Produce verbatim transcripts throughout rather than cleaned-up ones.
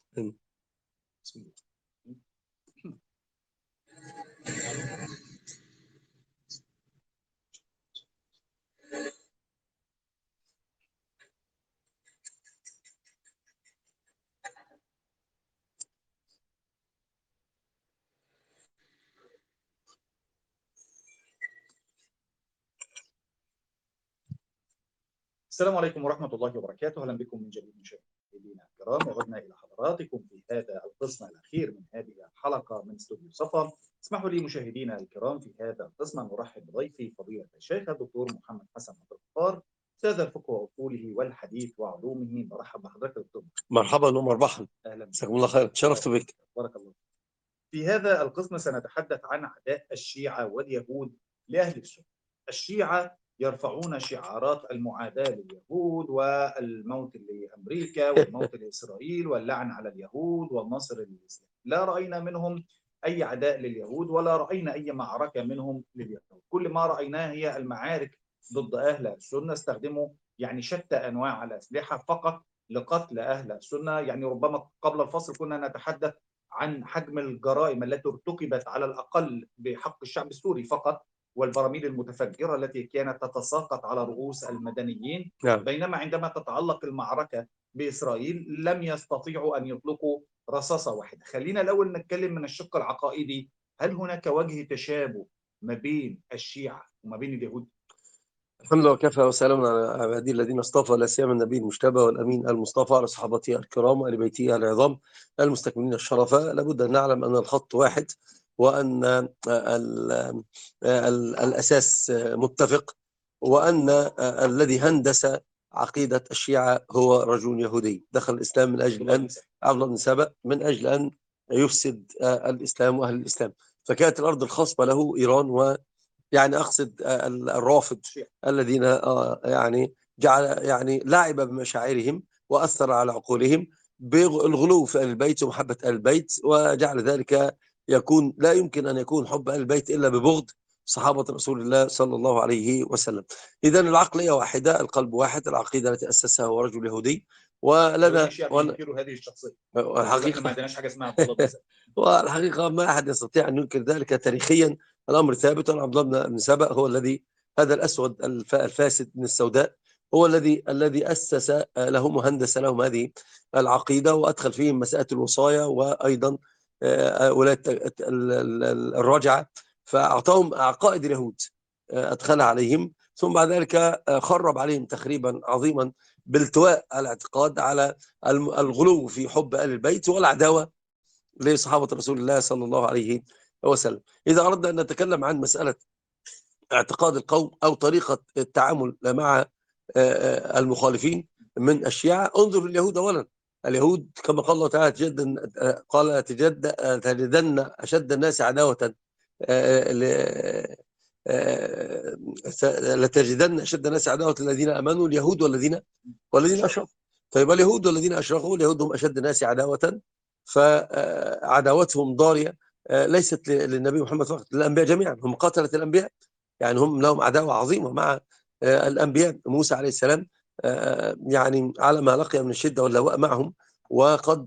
بسم الله. السلام عليكم ورحمة الله وبركاته. أهلا بكم من جديد مشاهدينا الكرام، وعدنا إلى حضراتكم في هذا القسم الأخير من هذه الحلقة من استوديو صفا. اسمحوا لي مشاهدينا الكرام في هذا القسم أن نرحب بضيفي فضيلة الشيخ الدكتور محمد حسن عبد الغفار، أستاذ الفقه وأصوله والحديث وعلومه. مرحبا بحضرتك دكتور. مرحبا ومرحبا. أهلا بك. جزاكم الله خير، تشرفت بك. بارك الله. في هذا القسم سنتحدث عن عداء الشيعة واليهود لأهل السنة. الشيعة يرفعون شعارات المعاداة لليهود والموت لأمريكا والموت لإسرائيل واللعن على اليهود والنصر للإسلام. لا رأينا منهم أي عداء لليهود ولا رأينا أي معركة منهم لليهود. كل ما رأيناه هي المعارك ضد أهل السنة. استخدموا يعني شتى أنواع الأسلحة فقط لقتل أهل السنة. يعني ربما قبل الفصل كنا نتحدث عن حجم الجرائم التي ارتكبت على الأقل بحق الشعب السوري فقط، والبراميل المتفجرة التي كانت تتساقط على رؤوس المدنيين. نعم. بينما عندما تتعلق المعركة بإسرائيل لم يستطيعوا أن يطلقوا رصاصة واحدة. خلينا الأول نتكلم من الشق العقائدي. هل هناك وجه تشابه ما بين الشيعة وما بين اليهود؟ الحمد لله وكفى وسلام على عبادي الذين اصطفى، لا سيما النبي المجتبى والامين المصطفى، على صحابته الكرام وآل بيته العظام المستكملين الشرفاء. لابد ان نعلم ان الخط واحد، وان ال ال الاساس متفق، وان الذي هندس عقيده الشيعه هو رجل يهودي دخل الاسلام من اجل ان عبد الله بن سبأ من اجل ان يفسد الاسلام واهل الاسلام. فكانت الارض الخصبه له ايران، و يعني أقصد الرافض الذين يعني جعل يعني لعب بمشاعرهم وأثر على عقولهم بالغلو في آل البيت ومحبة آل البيت، وجعل ذلك يكون لا يمكن أن يكون حب آل البيت إلا ببغض صحابة رسول الله صلى الله عليه وسلم. إذن العقلية واحدة، القلب واحد، العقيدة التي أسسها هو رجل يهودي. ولنا ينكروا هذه الشخصية. الحقيقة ما عندناش حاجة اسمها عبد الله بن سبأ. والحقيقة ما أحد يستطيع أن ينكر ذلك تاريخيا. الأمر ثابت. عبد الله بن سبأ هو الذي، هذا الأسود الفاسد من السوداء، هو الذي الذي أسس لهم وهندس لهم هذه العقيدة، وأدخل فيهم مسألة الوصاية وأيضا ولاية الرجعة، فأعطاهم عقائد اليهود أدخلها عليهم، ثم بعد ذلك خرب عليهم تخريبا عظيما بالتواء الاعتقاد على الغلو في حب آل البيت والعداوة لصحابة رسول الله صلى الله عليه وسلم. إذا أردنا أن نتكلم عن مسألة اعتقاد القوم أو طريقة التعامل مع المخالفين من الشيعة، انظر اليهود أولا. اليهود كما قال الله تعالى تجد قال تجد تجدن أشد الناس عداوة لتجدن أشد الناس عداوة الذين آمنوا اليهود والذين والذين أشركوا. طيب اليهود والذين أشركوا، اليهود هم أشد الناس عداوة، فعداوتهم ضارية ليست للنبي محمد فقط، للأنبياء جميعا. هم قتلة الأنبياء، يعني هم لهم عداوة عظيمة مع الأنبياء. موسى عليه السلام يعني على ما لقي من الشدة واللواء معهم، وقد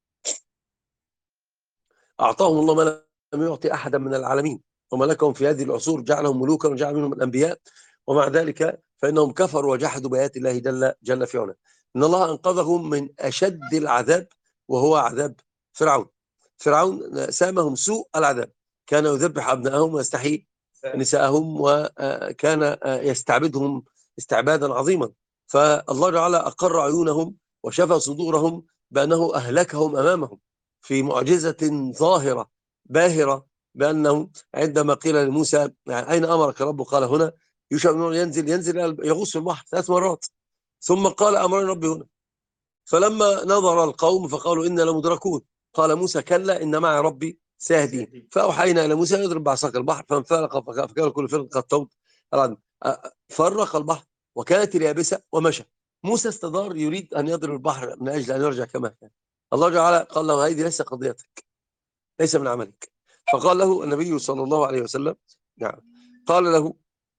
أعطاهم الله ما لم يعطي أحدا من العالمين، وملكهم في هذه العصور، جعلهم ملوكا وجعل منهم الأنبياء، ومع ذلك فإنهم كفروا وجحدوا بآيات الله جل, جل في علاه. إن الله أنقذهم من أشد العذاب وهو عذاب فرعون. فرعون سامهم سوء العذاب، كان يذبح أبنائهم ويستحيي نساءهم، وكان يستعبدهم استعبادا عظيما. فالله تعالى أقر عيونهم وشفى صدورهم بأنه أهلكهم أمامهم في معجزة ظاهرة باهرة، بأنه عندما قيل لموسى أين أمرك ربه؟ قال هنا. يوشع بن نون ينزل ينزل يغوص في البحر ثلاث مرات، ثم قال أمرني ربي هنا. فلما نظر القوم فقالوا إنا لمدركون، قال موسى كلا إن معي ربي سيهدين. فأوحينا إلى موسى يضرب بعصاك البحر فانفلق فكان كل فرق كالطود العظيم. فرق البحر وكانت اليابسة ومشى. موسى استدار يريد أن يضرب البحر من أجل أن يرجع كما كان. الله تعالى قال له هذه ليس قضيتك، ليس من عملك. فقال له النبي صلى الله عليه وسلم نعم قال له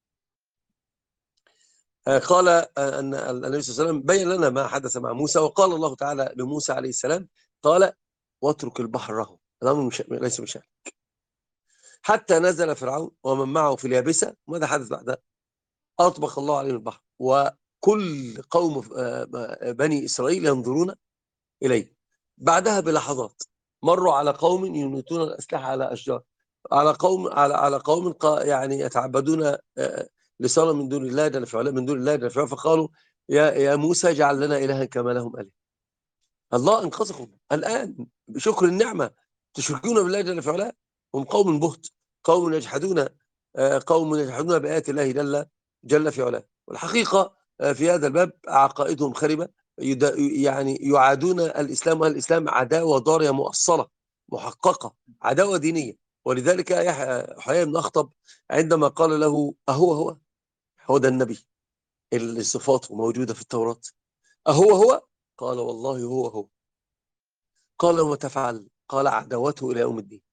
قال أن النبي صلى الله عليه وسلم بين لنا ما حدث مع موسى، وقال الله تعالى لموسى عليه السلام قال واترك البحر رهو، الأمر مش ليس مشاء. حتى نزل فرعون ومن معه في اليابسة. ماذا حدث بعدها؟ أطبق الله عليهم البحر، وكل قوم بني إسرائيل ينظرون إليه. بعدها بلحظات مروا على قوم ينوتون الأسلحة على أشجار، على قوم على على قوم يعني يتعبدون لصنم من دون الله جل في علاه، من دون الله جل في علاه، فقالوا يا يا موسى اجعل لنا إلها كما لهم آلهة. الله انقذكم الآن بشكر النعمة، تشركون بالله جل في علاه. هم قوم بهت، قوم يجحدون قوم يجحدون بآيات الله جل جل في علاه. والحقيقة في هذا الباب عقائدهم خربة، يعني يعادون الإسلام، والإسلام عداوة ضارية مؤصلة محققة، عداوة دينية. ولذلك يحيى بن أخطب عندما قال له أهو هو هو ده النبي اللي صفاته موجودة في التوراة، أهو هو؟ قال والله هو هو. قال وما تفعل؟ قال عداوته إلى يوم الدين،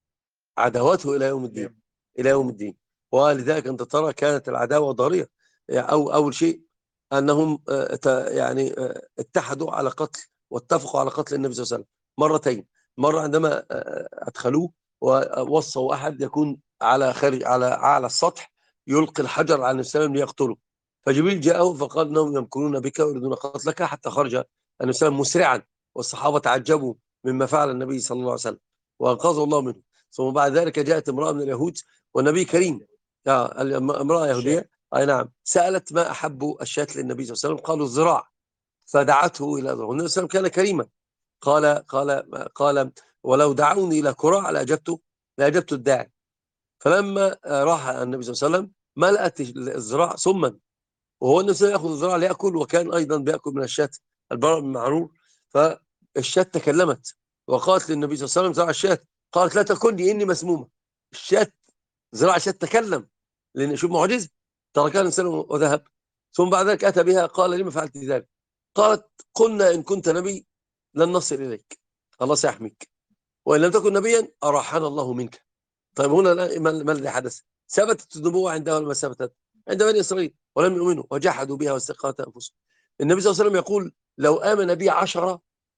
عداوته إلى يوم الدين، إلى يوم الدين. ولذلك أنت ترى كانت العداوة ضارية. أو أول شيء أنهم يعني اتحدوا على قتل واتفقوا على قتل النبي صلى الله عليه وسلم مرتين. مرة عندما أدخلوه ووصوا أحد يكون على خارج على أعلى السطح يلقي الحجر على النبي صلى الله عليه وسلم ليقتله، فجبريل جاءه فقال إنهم يمكرون بك ويريدون قتلك، حتى خرج النبي صلى الله عليه وسلم مسرعا، والصحابة تعجبوا مما فعل النبي صلى الله عليه وسلم وأنقذه الله منه. ثم بعد ذلك جاءت امرأة من اليهود والنبي كريم، امرأة يهودية أي نعم، سألت ما أحب الشاة للنبي صلى الله عليه وسلم، قالوا الذراع، فدعته إلى ذراع. النبي صلى الله عليه وسلم كان كريما، قال قال قال ولو دعوني إلى كراع لأجبته لأجبت الداعي. فلما راح النبي صلى الله عليه وسلم ملأت الذراع سما، وهو النبي صلى الله عليه وسلم يأخذ الذراع ليأكل، وكان أيضا بيأكل من الشاة البراء بن معرور. فالشاة تكلمت وقالت للنبي صلى الله عليه وسلم ذراع الشاة، قالت لا تكني إني مسمومة. الشاة ذراع الشاة تكلم، لأن شوف معجزة، تركها الإنسان وذهب. ثم بعد ذلك أتى بها قال لما فعلت ذلك؟ قالت قلنا إن كنت نبي لن نصل إليك، الله سيحميك، وإن لم تكن نبيا أراحنا الله منك. طيب هنا ما الذي حدث؟ ثبتت النبوة عندها ولا ما ثبتت؟ عند بني إسرائيل ولم يؤمنوا وجحدوا بها واستيقنت أنفسهم. النبي صلى الله عليه وسلم يقول لو آمن بي عشرة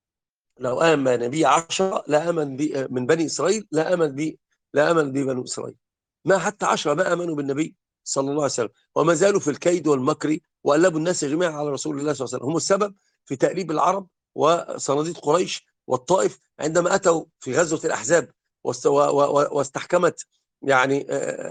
لو آمن بي عشرة لا آمن بي من بني إسرائيل لا آمن بي لا آمن بي بنو إسرائيل. ما حتى عشرة ما آمنوا بالنبي صلى الله عليه وسلم، وما زالوا في الكيد والمكر، وقلبوا الناس جميعا على رسول الله صلى الله عليه وسلم. هم السبب في تأليب العرب وصناديد قريش والطائف عندما أتوا في غزوة الأحزاب واستحكمت يعني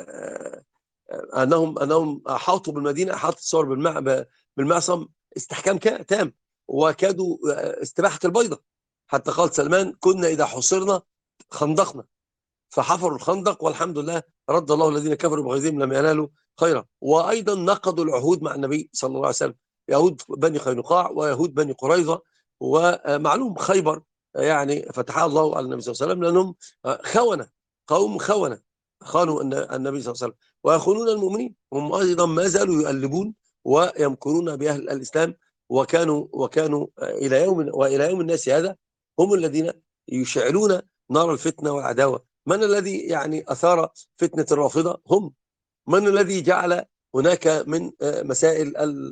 أنهم أنهم أحاطوا بالمدينة، أحاطوا الثور بالمعصم استحكام تام، وكادوا استباحة البيضة، حتى قال سلمان كنا إذا حصرنا خندقنا، فحفروا الخندق والحمد لله رد الله الذين كفروا بغيظهم لم ينالوا خيرا. وأيضا نقضوا العهود مع النبي صلى الله عليه وسلم، يهود بني قينقاع ويهود بني قريظة، ومعلوم خيبر يعني فتحها الله على النبي صلى الله عليه وسلم لأنهم خونة، قوم خونة خانوا النبي صلى الله عليه وسلم ويخونون المؤمنين. هم أيضا ما زالوا يؤلبون ويمكرون بأهل الإسلام، وكانوا وكانوا إلى يوم وإلى يوم الناس هذا هم الذين يشعلون نار الفتنة والعداوة. من الذي يعني أثار فتنة الرافضة؟ هم. من الذي جعل هناك من مسائل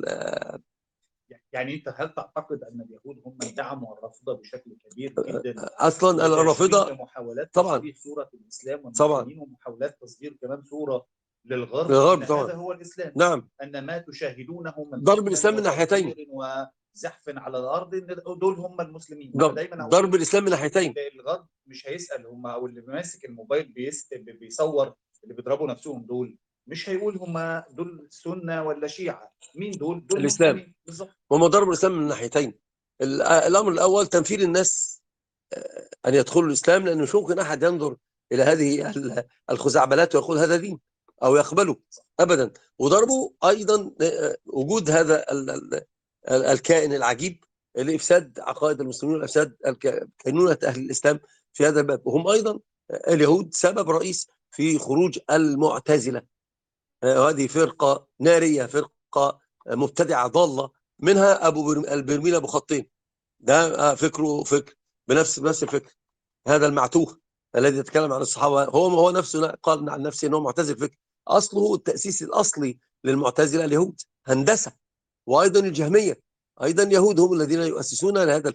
يعني أنت هل تعتقد أن اليهود هم من دعموا الرافضة بشكل كبير جدا؟ أصلا الرافضة محاولات طبعا تشويه صورة الإسلام طبعا والمسلمين، ومحاولات تصدير كمان صورة للغرب للغرب أن طبعا. هذا هو الإسلام. نعم، أن ما تشاهدونه من ضرب الإسلام من ناحيتين، وزحف على الأرض دول هم المسلمين. ضرب, دايما ضرب الإسلام من ناحيتين. الغرب مش هيسأل هم، أو اللي ماسك الموبايل بيصور اللي بيضربوا نفسهم دول مش هيقول هم دول سنة ولا شيعة، مين دول؟ دول الإسلام بالظبط. هم ضرب الإسلام من ناحيتين. الأمر الأول تنفير الناس أن يدخلوا الإسلام، لأنه مش ممكن أحد ينظر إلى هذه الخزعبلات ويقول هذا دين أو يقبله أبدا. وضربوا أيضا وجود هذا الكائن العجيب لإفساد عقائد المسلمين والإفساد كينونة أهل الإسلام في هذا الباب. وهم أيضا اليهود سبب رئيس في خروج المعتزلة، هذه فرقة نارية، فرقة مبتدعة ضالة، منها أبو البرميل أبو خطين، ده فكره فكر بنفس نفس الفكر. هذا المعتوه الذي يتكلم عن الصحابة هو هو نفسه قال عن نفسه أنه معتزل فكر. أصله التأسيس الأصلي للمعتزلة اليهود هندسة، وأيضا الجهمية أيضا يهود هم الذين يؤسسون لهذا الفكر.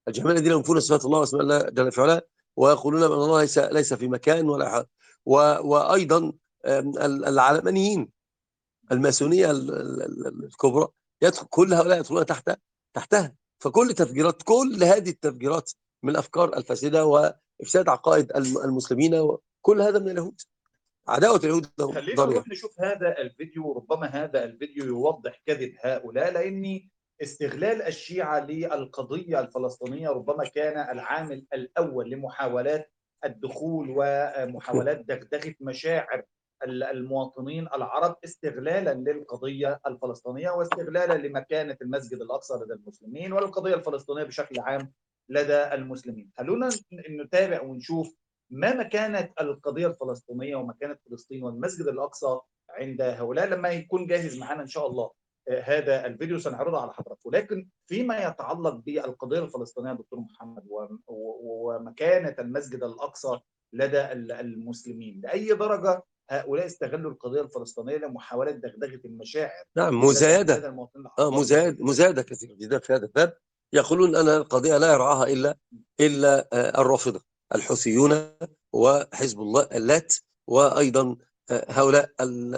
الجهمية الذين ينفون صفات الله واسماء الله جل في علاه، ويقولون بأن الله ليس ليس في مكان ولا حال. وأيضا العلمانيين، الماسونية الكبرى، يدخل كل هؤلاء يدخلون تحت تحتها. فكل تفجيرات كل هذه التفجيرات من الأفكار الفاسدة وإفساد عقائد المسلمين، وكل هذا من اليهود، عداوة اليهود. خلينا نروح نشوف هذا الفيديو، ربما هذا الفيديو يوضح كذب هؤلاء، لأن استغلال الشيعة للقضية الفلسطينية ربما كان العامل الأول لمحاولات الدخول ومحاولات دغدغة مشاعر المواطنين العرب، استغلالا للقضية الفلسطينية واستغلالا لمكانة المسجد الأقصى لدى المسلمين والقضية الفلسطينية بشكل عام لدى المسلمين. خلونا نتابع ونشوف ما مكانة القضية الفلسطينية ومكانة فلسطين والمسجد الأقصى عند هؤلاء. لما يكون جاهز معنا إن شاء الله هذا الفيديو سنعرضه على حضراتكم. لكن فيما يتعلق بالقضية الفلسطينية دكتور محمد ومكانة المسجد الأقصى لدى المسلمين، لأي درجة هؤلاء استغلوا القضية الفلسطينية لمحاولة دغدغة المشاعر؟ نعم، مزايدة اه مزايد مزايدة كثيرة جدا في هذا الباب. يقولون أن القضية لا يرعاها إلا إلا الرافضة الحوثيون وحزب الله اللات، وأيضا هؤلاء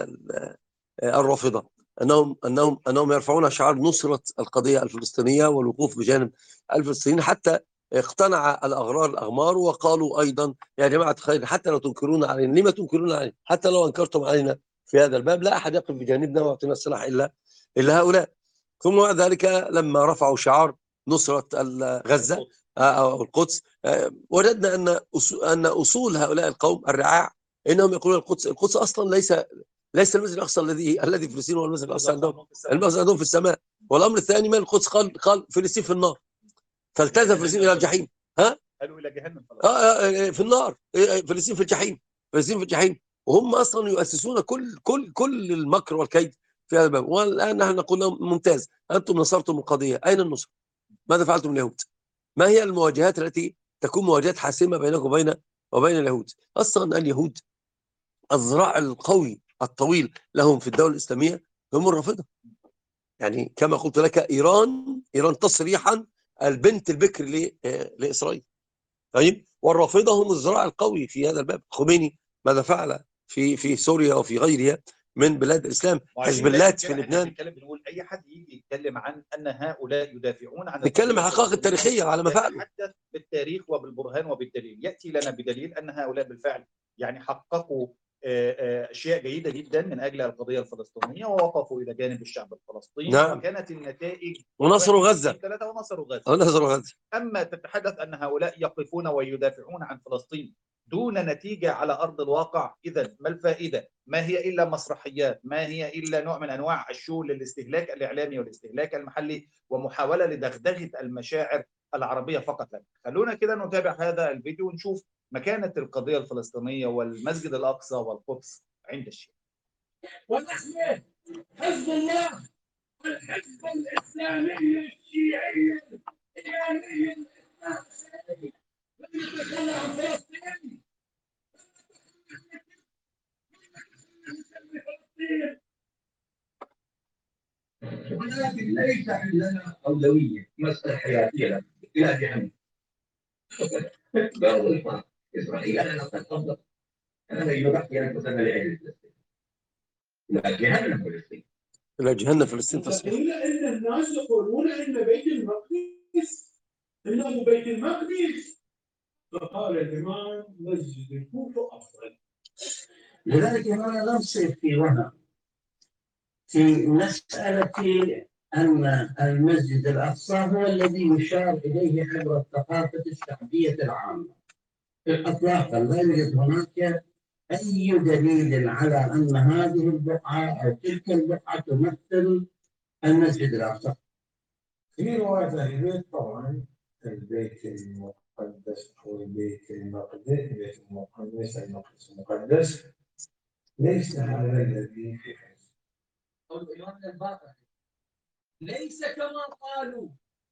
الرافضة، أنهم أنهم أنهم يرفعون شعار نصرة القضية الفلسطينية والوقوف بجانب الفلسطينيين، حتى اقتنع الأغرار الأغمار وقالوا أيضا يا جماعة الخير، حتى لو تنكرون علينا، لما تنكرون علينا؟ حتى لو أنكرتم علينا في هذا الباب لا أحد يقف بجانبنا ويعطينا السلاح إلا إلا هؤلاء. ثم بعد ذلك لما رفعوا شعار نصرة غزة أو القدس، وجدنا أن أن أصول هؤلاء القوم الرعاع إنهم يقولون القدس القدس أصلا ليس ليس المسجد الأقصى الذي الذي في فلسطين، والمسجد الأقصى عندهم، المسجد عندهم في السماء. والأمر الثاني، ما القدس قال قال فلسطين في النار، فالتزم فلسطين إلى الجحيم. ها قالوا إلى جهنم اه في النار، فلسطين في الجحيم، فلسطين في الجحيم. وهم أصلا يؤسسون كل كل كل المكر والكيد في هذا الباب. والآن نحن نقول لهم ممتاز، أنتم نصرتم القضية، أين النصر؟ ماذا فعلتم اليهود؟ ما هي المواجهات التي تكون مواجهات حاسمة بينكم وبين وبين اليهود؟ أصلا اليهود الذراع القوي الطويل لهم في الدولة الإسلامية هم الرافضة. يعني كما قلت لك، إيران إيران تصريحا البنت البكر لإسرائيل. طيب، والرافضة هم الذراع القوي في هذا الباب. خميني ماذا فعل في في سوريا وفي غيرها من بلاد الإسلام؟ حزب اللات في لبنان. بنقول أي حد يجي يتكلم عن أن هؤلاء يدافعون عن نتكلم عن الحقائق التاريخية على ما فعلوا، يتحدث بالتاريخ وبالبرهان وبالدليل، يأتي لنا بدليل أن هؤلاء بالفعل يعني حققوا أشياء جيدة جدا من أجل القضية الفلسطينية ووقفوا إلى جانب الشعب الفلسطيني. نعم. وكانت النتائج ونصروا غزة ونصروا غزة. ونصروا غزة. أما تتحدث أن هؤلاء يقفون ويدافعون عن فلسطين دون نتيجة على أرض الواقع، إذا ما الفائدة؟ ما هي إلا مسرحيات، ما هي إلا نوع من أنواع الشو للاستهلاك الإعلامي والاستهلاك المحلي ومحاولة لدغدغة المشاعر العربية فقط لا. خلونا كده نتابع هذا الفيديو ونشوف مكانة القضية الفلسطينية والمسجد الأقصى والقدس عند الشيعة. ونحن حزب الله والحزب الإسلامي الشيعي الإيراني الإسلامي نتكلم عن فلسطين. ولكن ليس عندنا أولوية مسألة حياتية إلى جهنم. قالوا الفرق إسرائيل أنا أتفضل أنا يبقي أن تسمى لعين فلسطين إلى جهنم فلسطين، إلى جهنم فلسطين تصبح. إلا إن الناس يقولون إن بيت المقدس إنه بيت المقدس، فقال الإمام مسجد الكوفة أفضل. لذلك هنا نصف في وهم في مسألة أن المسجد الأقصى هو الذي يشار إليه عبر الثقافة الشعبية العامة إطلاقا. لا يوجد هناك أي دليل على أن هذه البقعة أو تلك البقعة تمثل المسجد الأقصى. في رواية أهل البيت طبعا البيت المقدس أو البيت المقدس البيت المقدس المقدس المقدس ليس هذا الذي في حزب أو الإمام الباقر، ليس كما قالوا،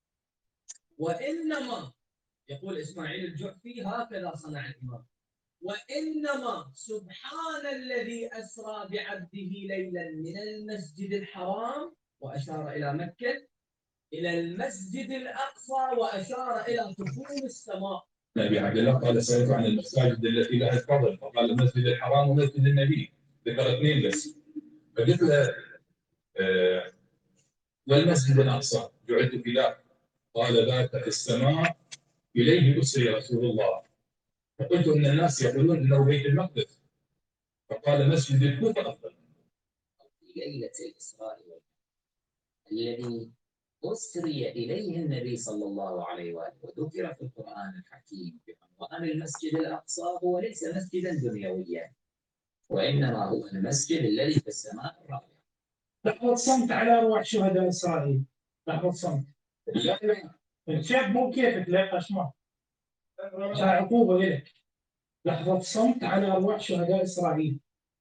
وإنما يقول إسماعيل الجعفي هكذا صنع الإمام، وإنما سبحان الذي أسرى بعبده ليلا من المسجد الحرام وأشار إلى مكة إلى المسجد الأقصى وأشار إلى طفول السماء. النبي عبد الله قال سألت عن المساجد التي لها الفضل، فقال المسجد الحرام ومسجد النبي، ذكر اثنين بس. فقلت له آه والمسجد الأقصى جعلت فداه، قال ذاك في السماء إليه أسري رسول الله. فقلت إن الناس يقولون إنه بيت المقدس، فقال مسجد الكوفة أفضل. ليلة الإسراء الذي أسري إليه النبي صلى الله عليه وآله وذكر في القرآن الحكيم وأن المسجد الأقصى هو ليس مسجدا دنيويا، وإنما هو المسجد الذي في السماء الرابعة. لحظة صمت على أرواح شهداء إسرائيل. لحظة صمت. الشعب مو كيفك لا أسمع. عشان عقوبة لك. لحظة صمت على أرواح شهداء إسرائيل.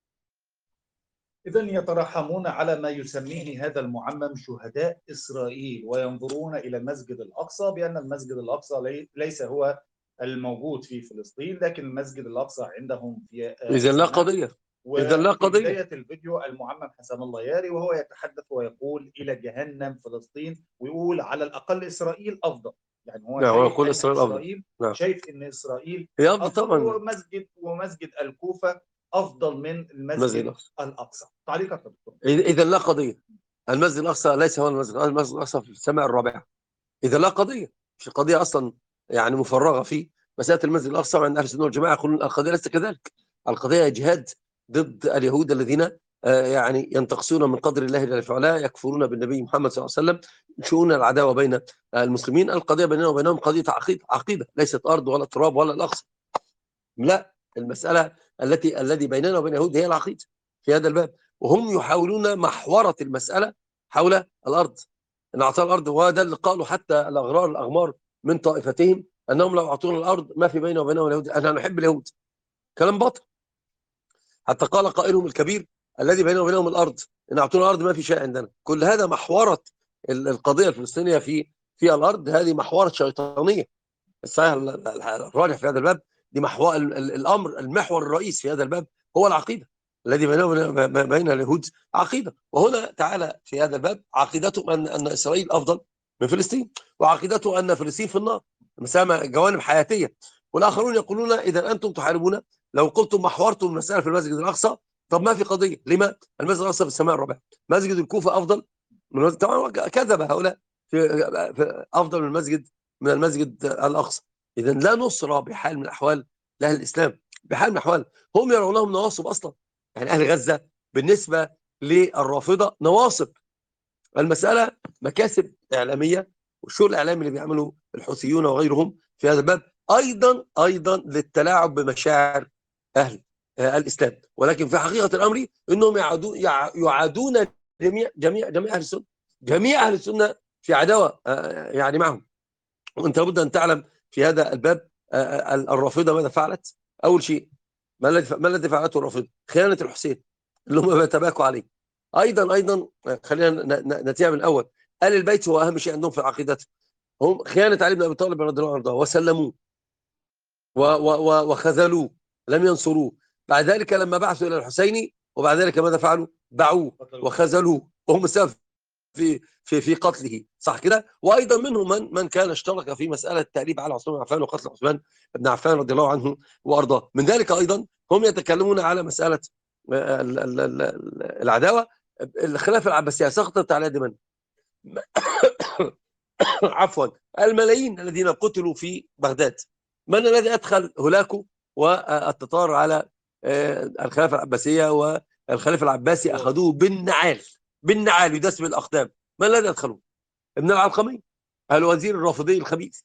إذن يترحمون على ما يسميه هذا المعمم شهداء إسرائيل، وينظرون إلى المسجد الأقصى بأن المسجد الأقصى ليس هو الموجود في فلسطين، لكن المسجد الأقصى عندهم في إذن لا قضية. إذا لا قضية. في بداية الفيديو المعمم حسن الله ياري وهو يتحدث ويقول إلى جهنم فلسطين، ويقول على الأقل إسرائيل أفضل. يعني هو نعم، شايف يقول أن إسرائيل إسرائيل نعم. شايف إن إسرائيل هي أفضل أفضل، طبعا. ومسجد ومسجد الكوفة أفضل من المسجد الأقصى. تعليقك دكتور؟ إذا لا قضية. المسجد الأقصى ليس هو المسجد، المسجد الأقصى في السماء الرابعة. إذا لا قضية، مش قضية أصلا يعني مفرغة فيه. مسألة المسجد الأقصى عند أهل السنة والجماعة يقولون القضية ليست كذلك. القضية جهاد ضد اليهود الذين يعني ينتقصون من قدر الله جل وعلا، يكفرون بالنبي محمد صلى الله عليه وسلم، ينشئون العداوة بين المسلمين. القضية بيننا وبينهم قضية عقيدة، عقيدة ليست أرض ولا تراب ولا الأقصى. لا، المسألة التي الذي بيننا وبين اليهود هي العقيدة في هذا الباب، وهم يحاولون محورة المسألة حول الأرض، إن أعطانا الأرض. وهذا اللي قالوا حتى الأغرار الأغمار من طائفتهم أنهم لو أعطونا الأرض ما في بيننا وبينهم اليهود، أنا نحب اليهود. كلام باطل. حتى قال قائلهم الكبير الذي بيننا وبينهم الأرض، إن أعطونا الأرض ما في شيء عندنا. كل هذا محورة القضية الفلسطينية في في الأرض، هذه محورة شيطانية. الصحيح الراجح في هذا الباب دي محور الأمر، المحور الرئيس في هذا الباب هو العقيدة الذي بيننا بين اليهود عقيدة. وهنا تعالى في هذا الباب عقيدته أن أن إسرائيل أفضل من فلسطين، وعقيدته أن فلسطين في النار. مسامة جوانب حياتية. والآخرون يقولون إذا أنتم تحاربون، لو قلتم محورتم المسألة في المسجد الأقصى، طب ما في قضية. لما؟ المسجد الأقصى في السماء الرابعة. مسجد الكوفة أفضل من المسجد، طبعا كذب هؤلاء، في أفضل من المسجد من المسجد الأقصى. إذن لا نصرة بحال من الأحوال لأهل الإسلام، بحال من الأحوال. هم يرونهم نواصب أصلا. يعني أهل غزة بالنسبة للرافضة نواصب. المسألة مكاسب إعلامية، والشغل الإعلامي اللي بيعمله الحوثيون وغيرهم في هذا الباب أيضا أيضا للتلاعب بمشاعر أهل الإسلام. ولكن في حقيقة الأمر إنهم يعادون يعادون جميع جميع جميع أهل السنة، جميع أهل السنة في عداوة يعني معهم. وأنت لابد أن تعلم في هذا الباب الرافضة ماذا فعلت. أول شيء ما الذي ما الذي فعلته الرافضة؟ خيانة الحسين اللي هم بيتباكوا عليه. أيضا أيضا خلينا نتيجة من الأول، آل البيت هو أهم شيء عندهم في عقيدتهم. هم خيانة علي بن أبي طالب رضي الله عنه وسلموه وخذلوه، لم ينصروه. بعد ذلك لما بعثوا إلى الحسين، وبعد ذلك ماذا فعلوا؟ باعوه وخذلوه، وهم السبب في في في قتله، صح كده؟ وايضا منهم من من كان اشترك في مساله التأليب على عثمان بن عفان وقتل عثمان بن عفان رضي الله عنه وارضاه. من ذلك ايضا هم يتكلمون على مساله العداوه. الخلافه العباسيه سقطت على يد من؟ عفوا، الملايين الذين قتلوا في بغداد. من الذي ادخل هلاكه والتتار على الخلافه العباسيه؟ والخليفه العباسي اخذوه بالنعال، بالنعال يدس بالاقدام. ما الذي ادخلوه؟ ابن العلقمي الوزير الرافضي الخبيث.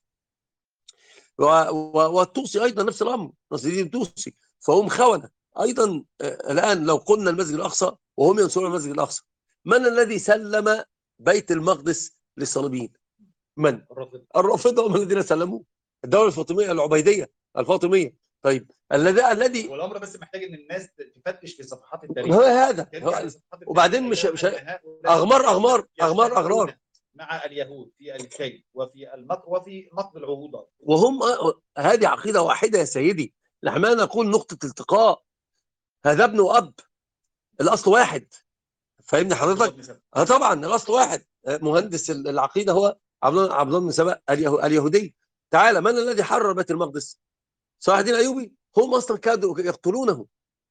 والطوسي ايضا نفس الامر، نصر الدين الطوسي. فهم خونه ايضا. الان لو قلنا المسجد الاقصى وهم ينصرون المسجد الاقصى، من الذي سلم بيت المقدس للصليبيين؟ من؟ الرافضه هم الذين سلموه. الدوله الفاطميه العبيديه الفاطميه. طيب الذي الذي والامر بس محتاج ان الناس تفتش في صفحات التاريخ. هو هذا هو. وبعدين مش مش اغمار اغمار اغمار اغرار مع اليهود في الكي وفي المط وفي نقد العهود، وهم هذه عقيده واحده يا سيدي. نحن ما نقول نقطه التقاء، هذا ابن واب، الاصل واحد. فاهمني حضرتك؟ اه طبعا الاصل واحد. مهندس العقيده هو عبد الله عبد الله بن سبأ اليهودي. تعالى، من الذي حرر بيت المقدس؟ صلاح الدين الايوبي. هم اصلا كادوا يقتلونه.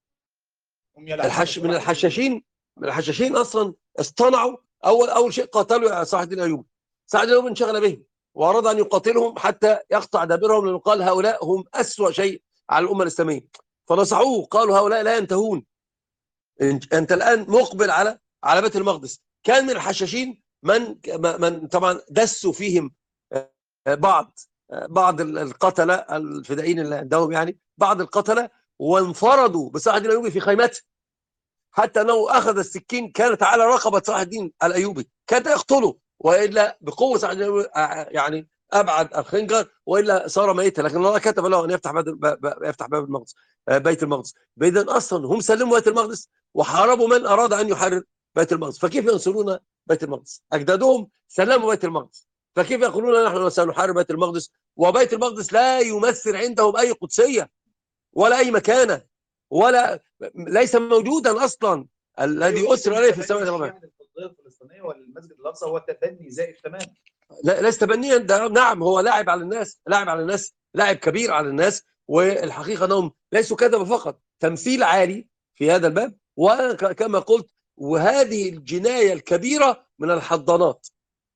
الحش من الحشاشين من الحشاشين اصلا اصطنعوا اول اول شيء قاتلوا صلاح الدين الايوبي. صلاح الدين الايوبي انشغل بهم واراد ان يقاتلهم حتى يقطع دابرهم، لانه قال هؤلاء هم اسوأ شيء على الامه الاسلاميه. فنصحوه، قالوا هؤلاء لا ينتهون، انت الان مقبل على على بيت المقدس. كان من الحشاشين من من طبعا دسوا فيهم بعض بعض القتله الفدائيين اللي عندهم، يعني بعض القتله، وانفردوا بصلاح الدين الايوبي في خيمته، حتى انه اخذ السكين كانت على رقبه صلاح الدين الايوبي، كاد يقتله، والا بقوه صلاح الدين الايوبي يعني ابعد الخنجر، والا صار ميتا، لكن الله كتب له ان يفتح باب يفتح باب المقدس بيت المقدس. اذا اصلا هم سلموا بيت المقدس وحاربوا من اراد ان يحرر بيت المقدس، فكيف ينصرون بيت المقدس؟ اجدادهم سلموا بيت المقدس، فكيف يقولون نحن سنحارب بيت المقدس وبيت المقدس لا يمثل عندهم اي قدسيه ولا اي مكانه، ولا ليس موجودا اصلا الذي اسر عليه في السماء والارض. القضيه الفلسطينيه والمسجد الاقصى هو تبني زائف تماما. لا ليس تبنيا، نعم هو لاعب على الناس، لاعب على الناس، لاعب كبير على الناس، والحقيقه انهم ليسوا كذبه فقط، تمثيل عالي في هذا الباب. وكما قلت، وهذه الجنايه الكبيره من الحضانات،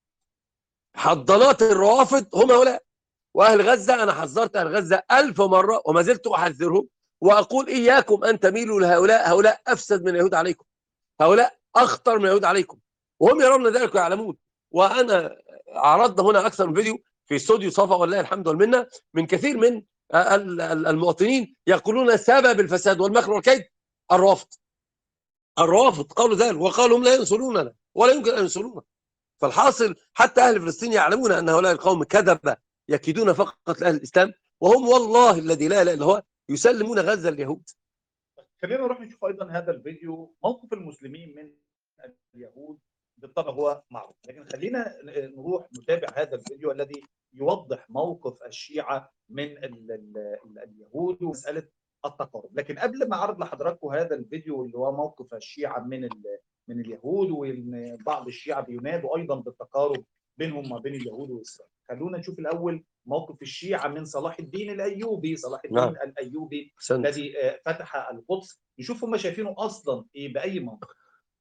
حضانات الروافض هم هؤلاء. واهل غزه، انا حذرت اهل غزه ألف مره وما زلت احذرهم واقول اياكم ان تميلوا لهؤلاء، هؤلاء افسد من اليهود عليكم، هؤلاء اخطر من اليهود عليكم، وهم يرون ذلك ويعلمون. وانا عرضنا هنا اكثر من فيديو في استوديو صفا ولله الحمد والمنه من كثير من المواطنين يقولون سبب الفساد والمكر والكيد الرافض. الرافض قالوا ذلك، وقالوا هم لا ينصروننا ولا يمكن ان ينصرونا. فالحاصل حتى اهل فلسطين يعلمون ان هؤلاء القوم كذبه يكيدون فقط لاهل الاسلام، وهم والله الذي لا اله الا هو يسلمون غزه لليهود. خلينا نروح نشوف ايضا هذا الفيديو. موقف المسلمين من اليهود بالطبع هو معروف، لكن خلينا نروح نتابع هذا الفيديو الذي يوضح موقف الشيعة من ال ال اليهود ومسألة التقارب. لكن قبل ما اعرض لحضراتكم هذا الفيديو اللي هو موقف الشيعة من من اليهود، وان بعض الشيعة بينادوا ايضا بالتقارب بينهم وبين اليهود واسرائيل، خلونا نشوف الاول موقف الشيعة من صلاح الدين الايوبي. صلاح الدين نعم. الايوبي الذي فتح القدس، نشوف هم شايفينه اصلا ايه باي منطق.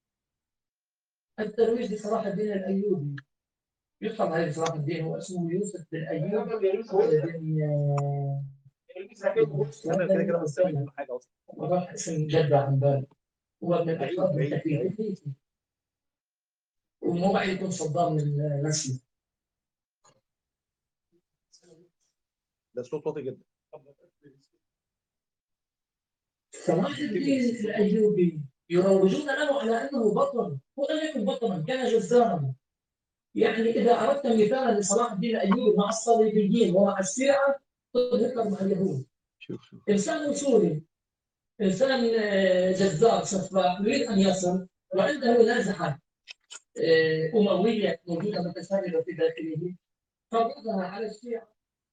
الترويج لصلاح الدين الايوبي يطلق عليه صلاح الدين، هو اسمه يوسف بن ايوب بن انا كده كده مستفيد من حاجه اصلا، وراح اسم جده عن بالي، هو من الاحفاد من تكفير افريقي، ومو بعيد يكون صدام من نسله. ده صوت واطي جدا. صلاح الدين الايوبي يروجون له على انه بطل، هو لم يكن بطلا، كان جزارا. يعني اذا اردت مثالا لصلاح الدين الايوبي مع الصليبيين ومع الشيعه، خذ هتلر مع اليهود. شوف شوف انسان وصولي، انسان جزار سفاح يريد ان يصل، وعنده نازحه امويه موجوده متسربه في داخله، فرضها على الشيعه.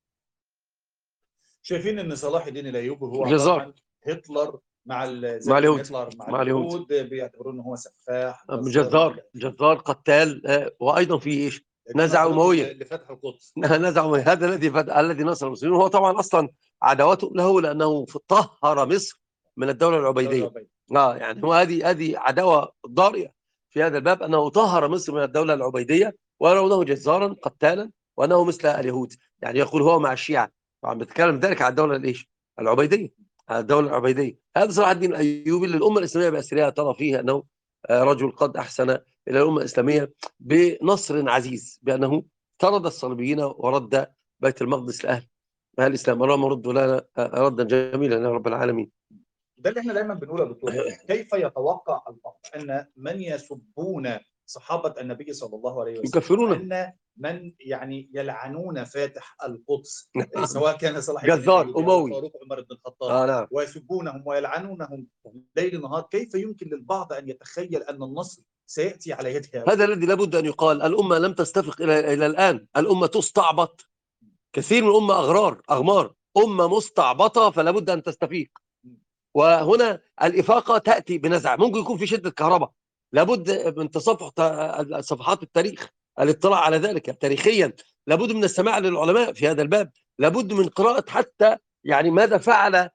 شايفين ان صلاح الدين الايوبي هو جزار هتلر مع مع اليهود، هتلر مع, مع اليهود، بيعتبروا ان هو سفاح جزار جزار قتال، وايضا في ايش؟ نزع امويه لفتح القدس. نزع امويه، هذا الذي فتح الذي نصر المسلمين. هو طبعا اصلا عداوته له لانه طهر مصر من الدوله العبيديه. اه يعني هو هذه هذه عداوه ضاريه في هذا الباب، انه طهر مصر من الدوله العبيديه، ويرونه جزارا قتالا، وانه مثل اليهود. يعني يقول هو مع الشيعه، طبعا بيتكلم ذلك على الدوله الايش؟ العبيديه، على الدوله العبيديه. هذا صلاح الدين الايوبي اللي الامه الاسلاميه باسرها ترى فيه انه رجل قد احسن الى الامه الاسلاميه بنصر عزيز، بانه طرد الصليبيين ورد بيت المقدس لاهل اهل الاسلام. اللهم رد لنا ردا جميلا يا رب العالمين. ده اللي احنا دايما بنقوله يا دكتور. كيف يتوقع البعض ان من يسبون صحابه النبي صلى الله عليه وسلم يكفرون، ان من يعني يلعنون فاتح القدس سواء كان صلاح جزار اموي فاروق عمر بن الخطاب آه نعم. ويسبونهم ويلعنونهم ليل نهار، كيف يمكن للبعض ان يتخيل ان النصر سياتي على يدها؟ هذا الذي لابد ان يقال. الامه لم تستفق الى الى الان، الامه تستعبط، كثير من الامه اغرار اغمار، امه مستعبطه فلا بد ان تستفيق. وهنا الافاقه تاتي بنزعه، ممكن يكون في شده كهرباء لابد من تصفح صفحات التاريخ، الاطلاع على ذلك تاريخيا، لابد من السماع للعلماء في هذا الباب، لابد من قراءة حتى يعني ماذا فعل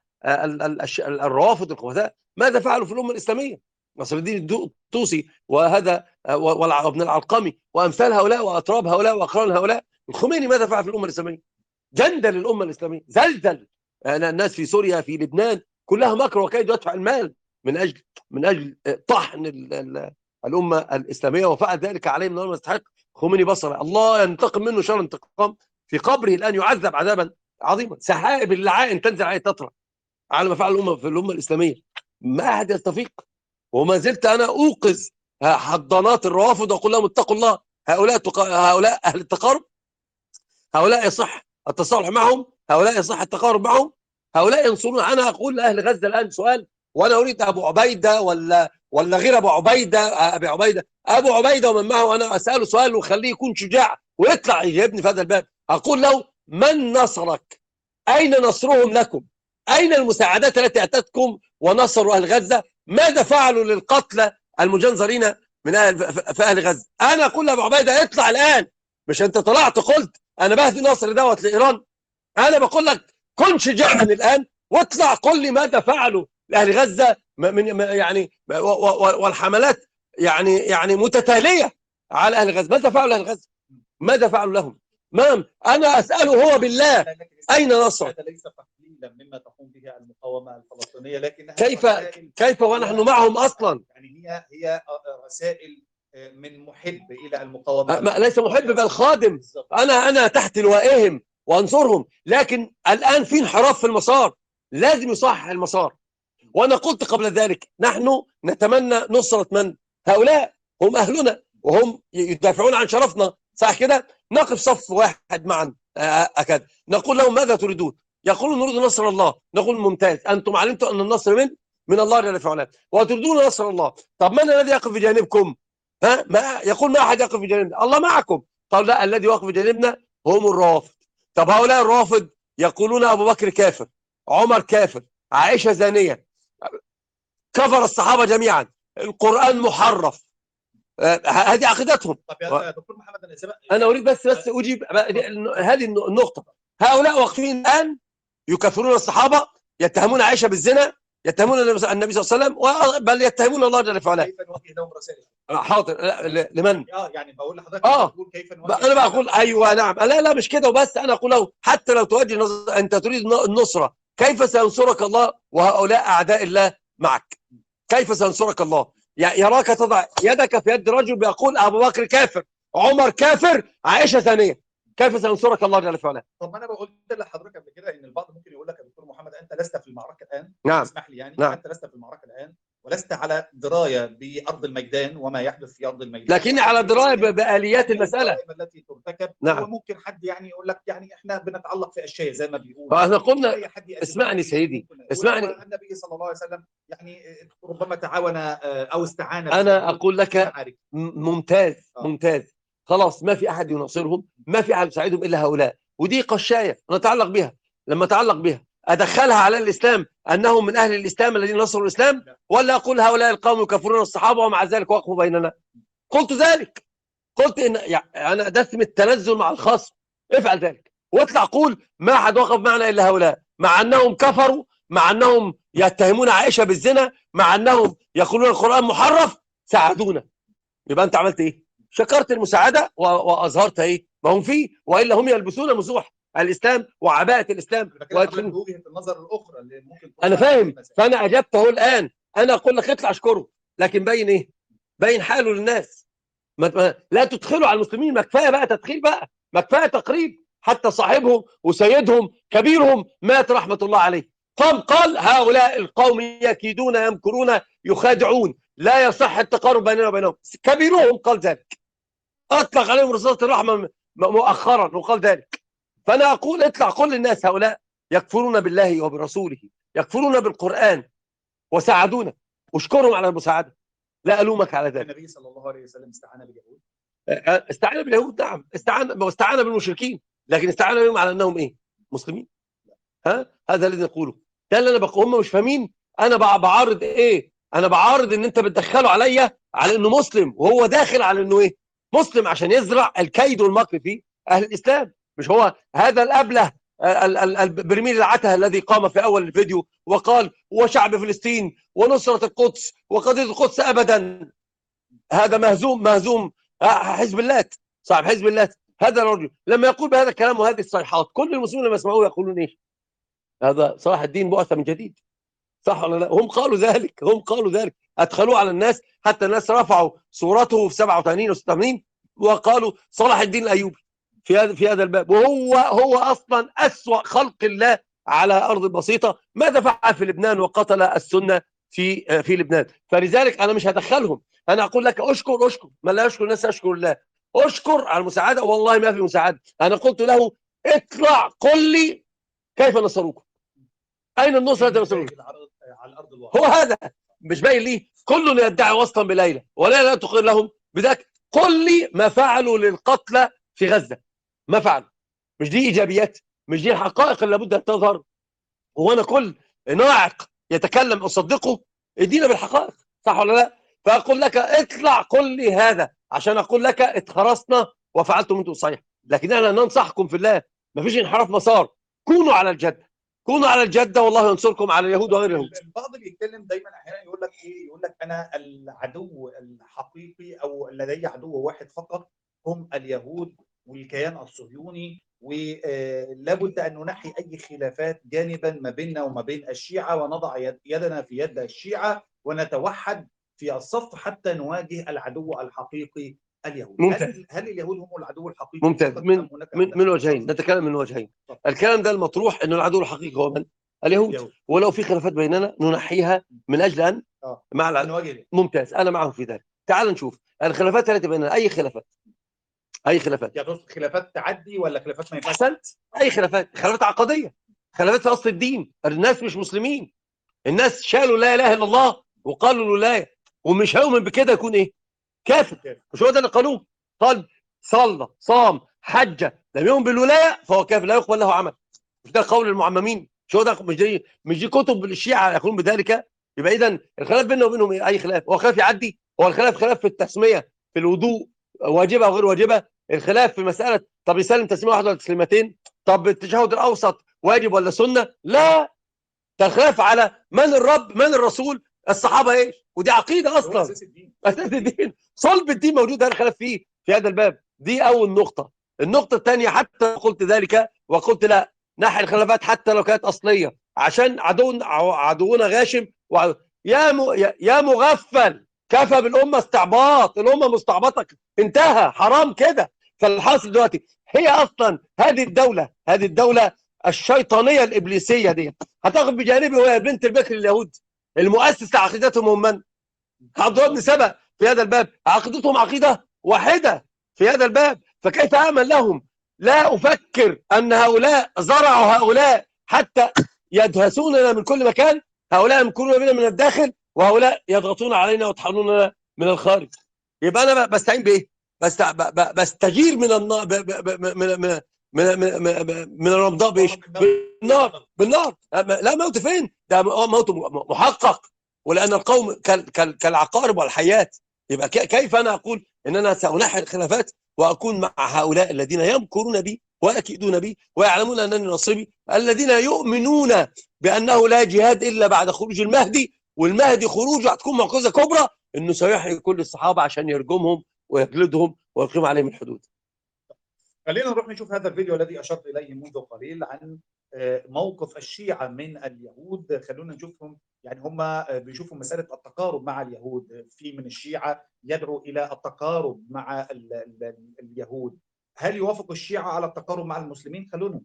الروافض الخبثاء، ماذا فعلوا في الأمة الإسلامية، نصر الدين الطوسي وهذا وابن العلقمي وأمثال هؤلاء وأتراب هؤلاء وأقران هؤلاء. الخميني ماذا فعل في الأمة الإسلامية؟ جندل الأمة الإسلامية، زلزل الناس في سوريا في لبنان، كلها مكر وكيد يدفع المال من أجل من أجل طحن الأمة الإسلامية، وفعل ذلك عليه من أول ما يستحق. خميني بصر الله ينتقم منه شر انتقام، في قبره الآن يعذب عذابا عظيما، سحائب اللعائن تنزل عليه تطرى على ما فعل الأمة في الأمة الإسلامية. ما أحد يستفيق، وما زلت أنا أوقظ حضانات الروافض وأقول لهم اتقوا الله، هؤلاء هؤلاء أهل التقارب، هؤلاء يصح التصالح معهم، هؤلاء يصح التقارب معهم، هؤلاء ينصرون. أنا أقول لأهل غزة الآن سؤال، وأنا أريد أبو عبيدة ولا ولا غير أبو عبيدة، أبي عبيدة أبو عبيدة ومن معه، أنا أسأله سؤال وخليه يكون شجاع ويطلع يجيبني في هذا الباب. أقول له من نصرك؟ أين نصرهم لكم؟ أين المساعدات التي أتتكم ونصروا أهل غزة؟ ماذا فعلوا للقتلى المجنزرين من أهل في أهل غزة؟ أنا أقول لأبو عبيدة اطلع الآن، مش أنت طلعت قلت أنا بهدي نصر دوت لإيران؟ أنا بقول لك كن شجاعا الآن واطلع قل لي ماذا فعلوا لأهل غزة من يعني والحملات يعني يعني متتالية على أهل غزة. ماذا فعلوا أهل غزة؟ ماذا فعلوا لهم؟ مام أنا أسأله هو بالله أين نصر؟ هذا ليس تقليلا مما تقوم به المقاومة الفلسطينية، لكنها كيف كيف ونحن معهم أصلا؟ يعني هي هي رسائل من محب إلى المقاومة، ليس محب بل خادم. أنا أنا تحت لوائهم وأنصرهم، لكن الآن في انحراف في المسار، لازم يصحح المسار. وأنا قلت قبل ذلك نحن نتمنى نصرة من؟ هؤلاء هم أهلنا وهم يدافعون عن شرفنا، صح كده؟ نقف صف واحد معا أكاد، نقول لهم ماذا تريدون؟ يقولون نريد نصر الله، نقول ممتاز، أنتم علمتم أن النصر من من الله جل وعلا وتريدون نصر الله، طب من الذي يقف بجانبكم؟ ها؟ ما يقول ما أحد يقف بجانبنا، الله معكم. طب لا، الذي يقف بجانبنا هم الروافض. طب هؤلاء الروافض يقولون أبو بكر كافر، عمر كافر، عائشة زانية، كفر الصحابة جميعا، القرآن محرف، هذه عقيدتهم. طب يا دكتور محمد، أنا, أنا أريد بس بس أجيب هذه النقطة. هؤلاء واقفين الآن يكفرون الصحابة، يتهمون عائشة بالزنا، يتهمون النبي صلى الله عليه وسلم، بل يتهمون الله جل وعلا. كيف نوجه لهم رسائل؟ حاضر، لمن؟ اه يعني بقول لحضرتك اه كيف نوجه؟ انا بقول ايوه نعم، لا لا مش كده وبس، انا اقول له حتى لو توجه نصر، انت تريد النصرة، كيف سينصرك الله وهؤلاء اعداء الله معك؟ كيف سينصرك الله؟ يراك تضع يدك في يد رجل بيقول ابو بكر كافر، عمر كافر، عائشة ثانية، كيف سينصرك الله جل وعلا؟ طب انا بقول لحضرتك قبل كده ان البعض ممكن يقول لك يا دكتور محمد انت لست في المعركه الان. نعم. اسمح لي يعني نعم. انت لست في المعركه الان ولست على درايه بارض الميدان وما يحدث في ارض الميدان، لكني على درايه باليات المساله التي ترتكب. نعم. وممكن حد يعني يقول لك يعني احنا بنتعلق في اشياء زي ما بيقولوا، فاحنا قلنا اسمعني سيدي اسمعني، النبي صلى الله عليه وسلم يعني ربما تعاون او استعان. انا اقول لك ممتاز ممتاز، خلاص ما في احد يناصرهم، ما في احد يساعدهم الا هؤلاء، ودي قشايه نتعلق بها. لما اتعلق بها ادخلها على الاسلام انهم من اهل الاسلام الذين نصروا الاسلام، ولا اقول هؤلاء القوم يكفرون الصحابه ومع ذلك وقفوا بيننا؟ قلت ذلك، قلت ان يعني انا دسم التنزل مع الخصم، افعل ذلك واطلع قول ما احد وقف معنا الا هؤلاء، مع انهم كفروا، مع انهم يتهمون عائشه بالزنا، مع انهم يقولون القران محرف، ساعدونا. يبقى انت عملت ايه؟ شكرت المساعده واظهرت ايه ما هم فيه، والا هم يلبسون مزوح الاسلام وعباءه الاسلام ويدخلون وجهه النظر الاخرى اللي ممكن. انا فاهم، فانا اجبته الان، انا اقول لك اطلع اشكره، لكن بين ايه؟ بين حاله للناس، ما لا تدخلوا على المسلمين، ما كفايه بقى تدخيل بقى، ما كفايه تقريب، حتى صاحبهم وسيدهم كبيرهم مات رحمه الله عليه، قام قال هؤلاء القوم يكيدون يمكرون يخادعون، لا يصح التقارب بيننا وبينهم، كبيرهم قال ذلك، اطلق عليهم رساله الرحمه مؤخرا وقال ذلك. فانا اقول اطلع كل الناس، هؤلاء يكفرون بالله وبرسوله، يكفرون بالقران وساعدونا، واشكرهم على المساعده، لا الومك على ذلك. النبي صلى الله عليه وسلم استعان باليهود، استعان باليهود نعم، استعان واستعان بالمشركين، لكن استعان بهم على انهم ايه؟ مسلمين. ها هذا الذي نقوله، ده اللي انا بقول، هم مش فاهمين انا بعارض ايه انا بعارض ان انت بتدخله عليا على انه مسلم، وهو داخل على انه ايه؟ مسلم، عشان يزرع الكيد والمكر في اهل الاسلام. مش هو هذا الابله ال- ال- ال- برميل العته الذي قام في اول الفيديو وقال وشعب فلسطين ونصره القدس وقضيه القدس ابدا؟ هذا مهزوم مهزوم حزب الله، صاحب حزب الله. هذا الرجل لما يقول بهذا الكلام وهذه الصيحات، كل المسلمين لما يسمعوه يقولون ايش؟ هذا صلاح الدين بعث من جديد، صح ولا لا؟ هم قالوا ذلك، هم قالوا ذلك، ادخلوه على الناس، حتى الناس رفعوا صورته في سبعة وثمانين و ثمانين وقالوا صلاح الدين الايوبي في هذا في هذا الباب، وهو هو اصلا اسوأ خلق الله على ارض بسيطه. ماذا فعل في لبنان وقتل السنه في في لبنان؟ فلذلك انا مش هدخلهم، انا اقول لك اشكر اشكر، من لا يشكر الناس اشكر الله. اشكر على المساعده، والله ما في مساعده. انا قلت له اطلع قل لي كيف نصروكم، اين النصره التي نصروكم؟ على الارض الواقع هو هذا مش باين لي؟ كل يدعي وصلا بليلى ولا لا تقر لهم بذاك. قل لي ما فعلوا للقتلى في غزه، ما فعلوا. مش دي ايجابيات؟ مش دي الحقائق اللي لابد ان تظهر؟ هو انا كل ناعق يتكلم اصدقه؟ ادينا بالحقائق، صح ولا لا؟ فاقول لك اطلع قل لي هذا عشان اقول لك اتخرصنا وفعلتم انتم صحيح. لكن انا ننصحكم في الله، ما فيش انحراف مسار، كونوا على الجده، كونوا على الجده والله ينصركم على اليهود وغير اليهود. البعض بيتكلم دايما احيانا يقول لك ايه، يقول لك انا العدو الحقيقي او لدي عدو واحد فقط هم اليهود والكيان الصهيوني، ولابد ان ننحي اي خلافات جانبا ما بيننا وما بين الشيعه، ونضع يد يدنا في يد الشيعه ونتوحد في الصف حتى نواجه العدو الحقيقي اليهود. ممتاز. هل هل اليهود هم العدو الحقيقي؟ ممتاز. فقط من أم هناك من, عدو؟ من وجهين، نتكلم من وجهين. الكلام ده المطروح انه العدو الحقيقي هو من؟ اليهود. اليهود. ولو في خلافات بيننا ننحيها من اجل ان اه مع الع... نواجه. ممتاز، انا معهم في ذلك. تعال نشوف الخلافات التي بيننا، اي خلافات، اي خلافات. يعني تقصد خلافات تعدي ولا خلافات ما ينفعش؟ احسنت، اي خلافات، خلافات عقديه، خلافات في اصل الدين. الناس مش مسلمين، الناس شالوا لا اله الا الله وقالوا الولايه، ومش هيؤمن بكده يكون ايه؟ كافر. مش هو ده اللي قالوه؟ قال صلى صام حج لم يؤمن بالولايه فهو كافر لا يقبل له عمل. مش ده قول المعممين؟ مش هو ده؟ مش دي مش دي كتب الشيعه يقولون بذلك؟ يبقى اذا الخلاف بيننا وبينهم ايه؟ اي خلاف. هو خلاف يعدي؟ هو الخلاف خلاف في التسميه في الوضوء واجبه وغير واجبه، الخلاف في مساله طب يسلم تسليمه واحده ولا تسليمتين، طب التشهد الاوسط واجب ولا سنه؟ لا، ده الخلاف على من الرب من الرسول الصحابه ايش، ودي عقيده اصلا، اساس الدين. اساس الدين، صلب الدين موجود، هذا الخلاف فيه في هذا الباب. دي اول نقطه. النقطه الثانيه، حتى قلت ذلك وقلت لا، نحي الخلافات حتى لو كانت اصليه، عشان عدونا عدونا غاشم وعدو. يا م... يا مغفل، كفى بالامه استعباط، الامه مستعبطه، انتهى، حرام كده. فالحاصل دلوقتي هي اصلا هذه الدوله هذه الدوله الشيطانيه الابليسيه دي هتاخد بجانبه وهي بنت البكر اليهود. المؤسس لعقيدتهم هم من؟ عبد الله بن سبأ في هذا الباب عقيدتهم عقيده واحده في هذا الباب، فكيف امن لهم؟ لا افكر ان هؤلاء زرعوا هؤلاء حتى يدهسوننا من كل مكان، هؤلاء يمكرون بنا من الداخل وهؤلاء يضغطون علينا ويطحنوننا من الخارج. يبقى انا بستعين بايه؟ بست... بستجير من النار ب... ب... ب... من من من من, من الرمضاء بايش؟ بالنار، بالنار. لا موت فين؟ ده موت محقق، ولان القوم كالعقارب والحيات. يبقى كيف انا اقول ان انا سانحي الخلافات واكون مع هؤلاء الذين يمكرون بي ويكيدون بي ويعلمون انني نصيبي، الذين يؤمنون بانه لا جهاد الا بعد خروج المهدي، والمهدي خروجه هتكون معجزه كبرى انه سيحيي كل الصحابه عشان يرجمهم ويجلدهم ويقيم عليهم الحدود. خلينا نروح نشوف هذا الفيديو الذي اشرت اليه منذ قليل عن موقف الشيعة من اليهود. خلونا نشوفهم، يعني هم بيشوفوا مسألة التقارب مع اليهود، في من الشيعة يدعو إلى التقارب مع ال ال اليهود. هل يوافق الشيعة على التقارب مع المسلمين؟ خلونا.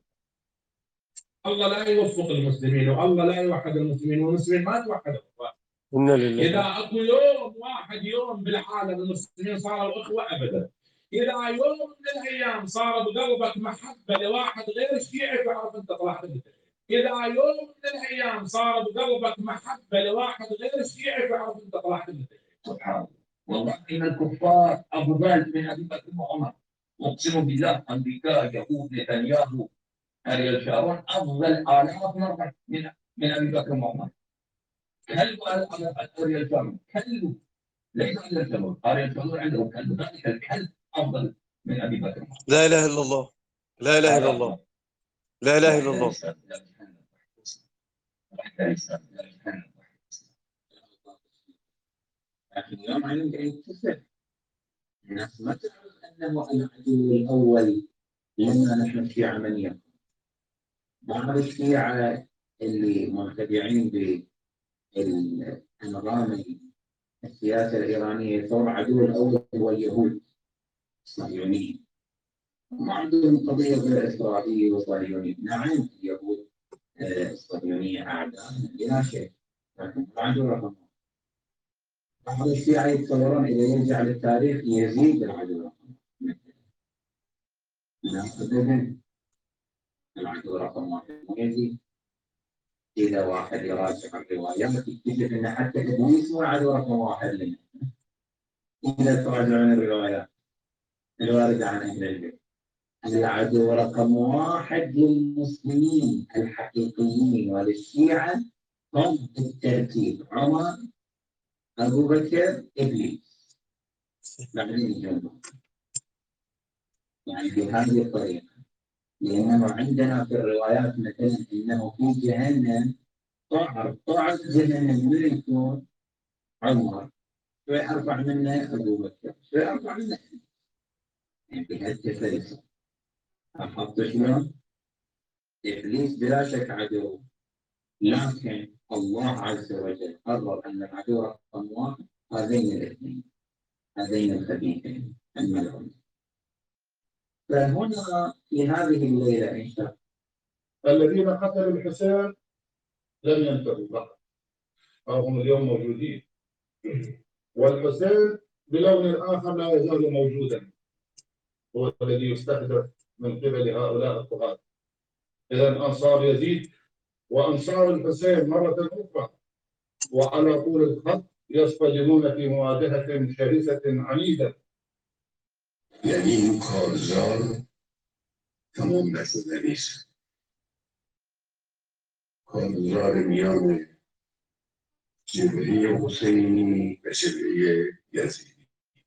الله لا يوفق المسلمين، والله لا يوحد المسلمين، والمسلمين ما توحدوا. إذا أكو يوم واحد يوم بالعالم المسلمين صاروا إخوة أبدا. إذا يوم من الأيام صار بقلبك محبة لواحد غير الشيعي تعرف أنت طلعت من الدين. إذا يوم من الأيام صار بقلبك محبة لواحد غير الشيعي تعرف أنت طلعت من الدين. سبحان الله. والله إن الكفار أفضل من أبي بكر وعمر. أقسم بالله أمريكا يهود نتنياهو أريال شارون أفضل آلاف مرة من من أبي بكر وعمر. كلب اريال فارم، كلب ليس اريال فارم، اريال فارم عنده كلب، ذلك الكلب افضل من ابي بكر. لا اله الا الله، لا اله الا الله، لا اله الا الله. لكن اليوم عندنا يكتسب الناس ما تعرف انه العدو الاول لنا نحن الشيعه من يكون. بعض الشيعه اللي مرتدعين بالانظام السياسه الايرانيه يصور العدو الاول هو اليهود الصهيونيين. ما عندهم قضيه غير اسرائيل وصهيونيه، نعم اليهود الصهيونيه اعداء بلا شيء، لكن ما عندهم رقم. بعض الشيعة يتصورون إذا يرجع للتاريخ يزيد العدو رقم لا أبدا، العدو رقم واحد ما يزيد. إذا واحد يراجع الروايات يكتشف أن حتى إبليس هو العدو رقم واحد لنا. إذا تراجعون الروايات الواردة عن أهل البيت، العدو رقم واحد للمسلمين الحقيقيين وللشيعة هم بالترتيب عمر، أبو بكر، إبليس، بعدين يجون. يعني بهذه الطريقة، لأنه عندنا في الروايات مثلا أنه في جهنم طعر طعر جهنم من يكون عمر، شوي أرفع منه أبو بكر، شوي أرفع منه، يعني بهالتسلسل. أحط شلون؟ إبليس بلا شك عدو، لكن الله عز وجل قرر أن العدو رقم واحد هذين الاثنين، هذين الخبيثين الملعونين. فهنا في هذه الليلة إن شاء الله الذين قتلوا الحسين لم ينتهوا بعد، هم اليوم موجودين، والحسين بلون آخر لا يزال موجودا، هو الذي يستهدف من قبل هؤلاء الطغاة. إذا أنصار يزيد وأنصار الحسين مرة أخرى وعلى طول الخط يصطدمون في مواجهة شرسة عنيدة. یعنی این کارزار تمام نشده نیست. کارزار میان جبهه حسینی و جبهه یزیدی.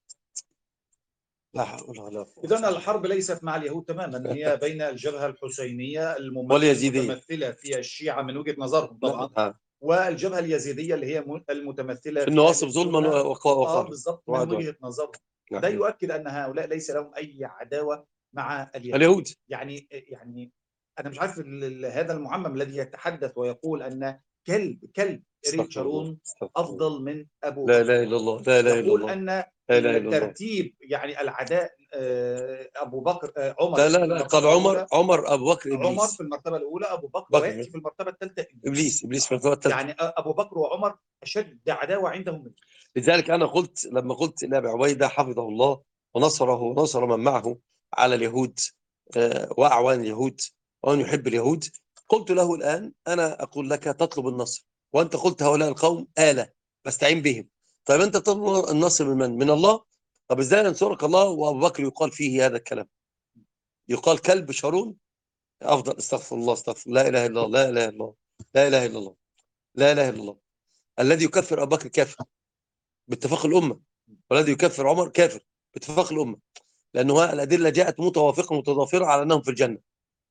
لا حول ولا قوة. إذن الحرب ليست مع اليهود تماما، هي بين الجبهة الحسينية واليزيدية. المتمثلة في الشيعة من وجهة نظرهم طبعا، نعم. والجبهة اليزيدية اللي هي المتمثلة في النواصب ظلما اه وقهرا. بالضبط من وجهة نظرهم. نعم. ده يؤكد أن هؤلاء ليس لهم أي عداوة مع اليهود. اليهود يعني يعني أنا مش عارف هذا المعمم الذي يتحدث ويقول أن كلب كلب إريك شارون أفضل من أبو بكر. لا إله إلا الله، لا إله إلا يقول الله، أن لا إله إلا الله. الترتيب يعني العداء ابو بكر عمر لا لا لا قال عمر عمر ابو بكر ابليس. عمر في المرتبه الاولى، ابو بكر بكر. وياتي في المرتبه الثالثه ابليس ابليس في المرتبه الثالثه. يعني ابو بكر وعمر اشد عداوه عندهم منه. لذلك انا قلت لما قلت لابي عبيده حفظه الله ونصره ونصر من معه على اليهود واعوان اليهود وان يحب اليهود، قلت له الان انا اقول لك تطلب النصر وانت قلت هؤلاء القوم آلة بستعين بهم. طيب انت تطلب النصر من من؟ من الله. طب ازاي ينصرك الله وابو بكر يقال فيه هذا الكلام؟ يقال كلب شارون افضل. استغفر الله استغفر لا اله الا الله لا اله الا الله لا اله الا الله لا اله الا الله. الذي يكفر ابو بكر كافر باتفاق الامه، والذي يكفر عمر كافر باتفاق الامه، لانه الادله جاءت متوافقه متضافره على انهم في الجنه.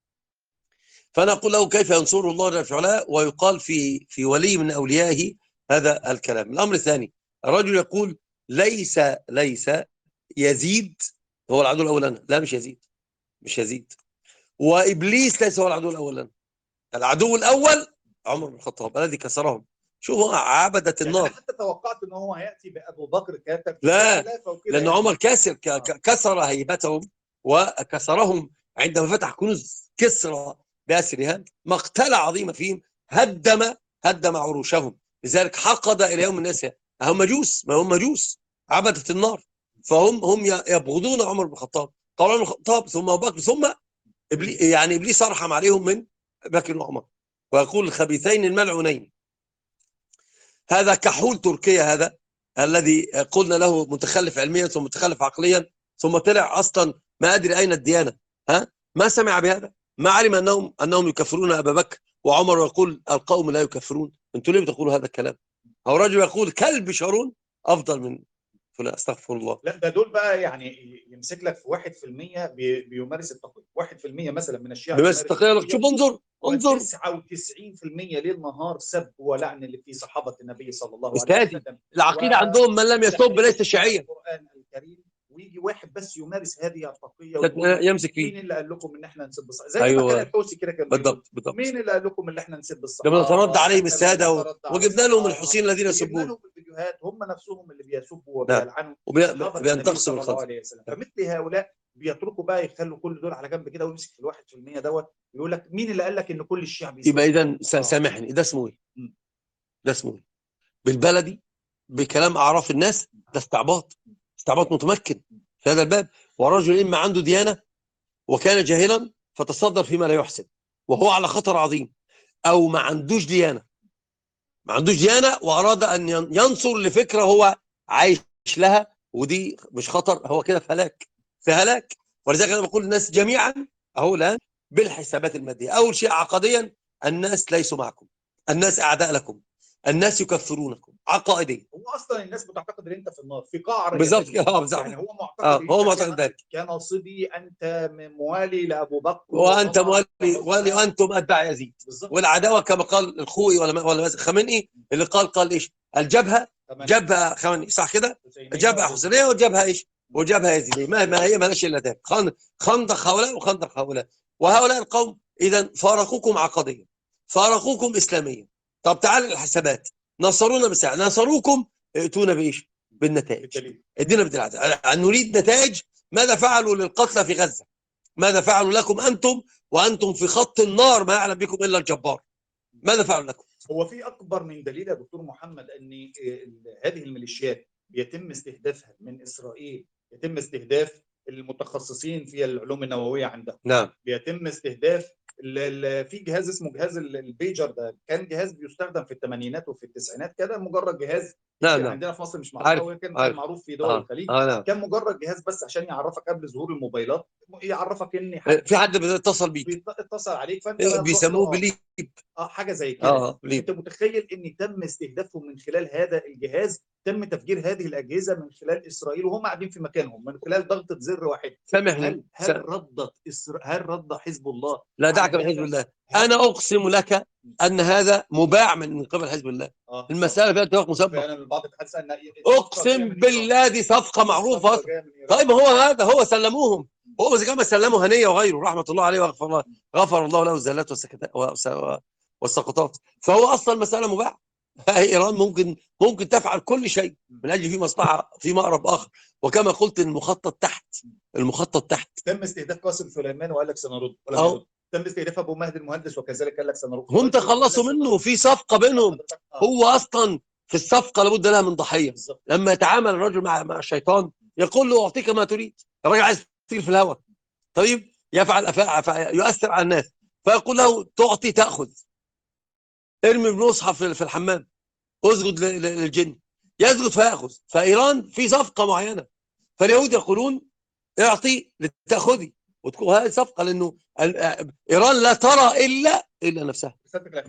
فانا اقول له كيف ينصر الله جل وعلا ويقال في في ولي من اوليائه هذا الكلام. الامر الثاني، الرجل يقول ليس ليس يزيد هو العدو الاولاني. لا مش يزيد، مش يزيد. وابليس ليس هو العدو الاولاني. العدو الاول عمر بن الخطاب الذي كسرهم. شوفوا عبدة النار. يعني حتى توقعت ان هو هياتي بابو بكر كاتب لا لان يعني. عمر كسر كسر هيبتهم وكسرهم عندما فتح كنوز كسرى باسرها مقتله عظيمه فيهم، هدم هدم عروشهم. لذلك حقد الى يوم الناس هم مجوس، ما هم مجوس عبدة النار، فهم هم يبغضون عمر بن الخطاب. طبعا عمر بن الخطاب ثم ابو بكر ثم إبليس، يعني ابليس ارحم عليهم من بكر وعمر، ويقول الخبيثين الملعونين. هذا كحول تركيا هذا الذي قلنا له متخلف علميا ثم متخلف عقليا ثم طلع اصلا ما ادري اين الديانه، ها ما سمع بهذا، ما علم انهم انهم يكفرون ابا بكر وعمر ويقول القوم لا يكفرون. انتوا ليه بتقولوا هذا الكلام؟ أو رجل يقول كلب شارون أفضل من فلان، أستغفر الله. لا ده دول بقى يعني يمسك لك في واحد في المية بي- بيمارس التقية، واحد في المية مثلا من الشيعة بمس التقية لك، شوف انظر انظر وتسعة وتسعين في المية ليل نهار سب ولعن اللي في صحابة النبي صلى الله عليه أستاذي وسلم. العقيدة عندهم من لم يسب ليس شيعيا. القرآن الكريم ويجي واحد بس يمارس هذه التقية ويقول يمسك مين فيه. اللي قال لكم ان احنا نسب الصحابة؟ زي ما أيوة. كان الحوثي كده كان بيقول بالضبط بالضبط. مين اللي قال لكم ان احنا نسب لما الصحابة؟ نترد عليهم إحنا السادة و... بنترد على وجبنا لهم الصحابة. الحسين الذين وجبنا يسبون لهم الفيديوهات هم نفسهم اللي بيسبوا نعم. وبيلعنوا وبي- صحابة النبي بينتقصوا صلى الله الخلق. عليه وسلم. فمثل هؤلاء بيتركوا بقى يخلوا كل دول على جنب كده ويمسك في الواحد في المية دوت يقول لك مين اللي قال لك ان كل الشيعة بيسبوا؟ يبقى إذا آه. سامحني، ده اسمه إيه؟ مم. ده اسمه إيه؟ بالبلدي بكلام أعراف الناس، ده استعباط، استعباط متمكن في هذا الباب. ورجل إما عنده ديانة وكان جاهلا فتصدر فيما لا يحسن وهو على خطر عظيم، أو ما عندوش ديانة ما عندوش ديانة وأراد أن ينصر لفكرة هو عايش لها، ودي مش خطر، هو كده في هلاك في هلاك. ولذلك أنا بقول للناس جميعا أهو الآن بالحسابات المادية. أول شيء عقديا، الناس ليسوا معكم، الناس أعداء لكم، الناس يكفرونكم عقائديا. هو اصلا الناس بتعتقد ان انت في النار في قعر بالظبط جهنم. كده. اه بالظبط. يعني هو معتقد اه إن هو أنت معتقد ذلك. كناصبي انت موالي لابو بكر وانت وعمر مولي ولي وانتم اتباع يزيد. بالظبط. والعداوه كما قال الخوئي ولا ولا خامنئي اللي قال قال ايش؟ الجبهه جبهه خامنئي صح كده؟ جبهه حسينيه وجبهه ايش؟ وجبهه يزيديه، ما ما هي مالهاش الا ذلك. خندق هؤلاء وخندق هؤلاء. وهؤلاء القوم اذا فارقوكم عقديا، فارقوكم اسلاميا. طب تعال الحسابات، نصرونا بساعة، نصروكم ائتونا بايش؟ بالنتائج. ادينا بالدليل. نريد نتائج. ماذا فعلوا للقتلى في غزه؟ ماذا فعلوا لكم أنتم وأنتم في خط النار ما يعلم بكم إلا الجبار؟ ماذا فعلوا لكم؟ هو في أكبر من دليل يا دكتور محمد أن هذه الميليشيات بيتم استهدافها من إسرائيل، يتم استهداف المتخصصين في العلوم النووية عندهم. نعم. بيتم استهداف في جهاز اسمه جهاز البيجر، ده كان جهاز بيستخدم في الثمانينات وفي التسعينات، كده مجرد جهاز نعم نعم. عندنا في مصر مش معروف قوي، كان كان معروف في دول آه. الخليج. آه نعم. كان مجرد جهاز بس عشان يعرفك قبل ظهور الموبايلات، يعرفك ان حد في حد بيتصل بيك، اتصل عليك فانت إيه بيسموه بليب. اه حاجه زي كده. اه انت متخيل ان تم استهدافهم من خلال هذا الجهاز؟ تم تفجير هذه الاجهزه من خلال اسرائيل وهم قاعدين في مكانهم من خلال ضغطه زر واحد. سامحني. هل هل ردت إسر... هل رد حزب الله؟ لا دعك من حزب الله. انا اقسم لك ان هذا مباع من قبل حزب الله. آه. المساله فيها اتفاق مسبق. البعض يتحدث ان اقسم بالله دي صفقه معروفه اصلا. طيب هو هذا هو سلموهم، هو اذا كان سلموا هنيه وغيره رحمه الله عليه وغفر الله غفر الله له الزلات والسقطات. فهو اصلا المساله مباح. ايران ممكن ممكن تفعل كل شيء من اجل في مصلحه في مأرب اخر. وكما قلت المخطط تحت المخطط تحت. تم استهداف قاسم سليمان وقال لك سنرد. تم استهداف ابو مهدي المهندس وكذلك قال لك سنرد. هم تخلصوا منه في صفقه بينهم. هو اصلا في الصفقه لابد لها من ضحيه. لما يتعامل الرجل مع مع الشيطان يقول له اعطيك ما تريد. الراجل عايز يطير في الهواء، طيب يفعل أفعال يؤثر على الناس، فيقول له تعطي تاخذ. ارمي بمصحف في الحمام، اسجد للجن، يسجد فياخذ. فايران في صفقه معينه، فاليهود يقولون اعطي لتاخذي، وتكون هذه صفقه لانه ايران لا ترى الا الا نفسها.